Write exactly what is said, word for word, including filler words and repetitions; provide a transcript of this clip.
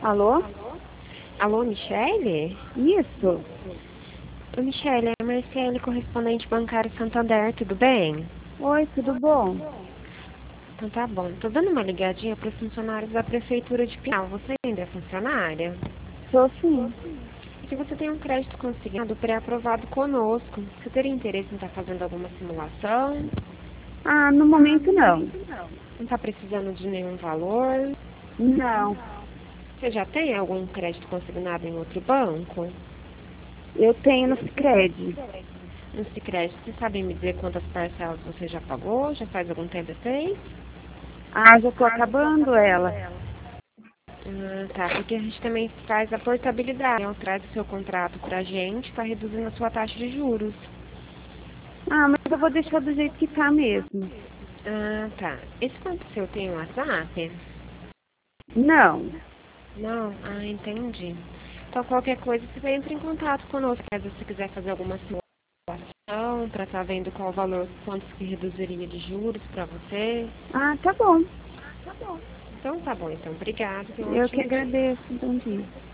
Alô? Alô, Michele? Isso? Oi, Michele, é a Marcele, correspondente bancário Santander, tudo bem? Oi, tudo bom? Então tá bom. Tô dando uma ligadinha para os funcionários da Prefeitura de Pinhal. Você ainda é funcionária? Sou sim. E se você tem um crédito consignado pré-aprovado conosco, você teria interesse em estar fazendo alguma simulação? Ah, no momento não. Não está precisando de nenhum valor? Não. Você já tem algum crédito consignado em outro banco? Eu tenho no Sicredi. No Sicredi, você sabe me dizer quantas parcelas você já pagou? Já faz algum tempo que fez? Ah, já tô acabando ela. Ah, tá, porque a gente também faz a portabilidade, né? Traz o seu contrato pra gente, tá reduzindo a sua taxa de juros. Ah, mas eu vou deixar do jeito que tá mesmo. Ah, tá. Esse banco seu tem um WhatsApp? Não. Não? Ah, entendi. Então, qualquer coisa, você entra em contato conosco, caso você quiser fazer alguma simulação, pra estar vendo qual o valor, quanto que reduziria de juros pra você. Ah, tá bom. Então, tá bom, então. Obrigada, tenha um Eu que ótimo dia. agradeço. Bom dia.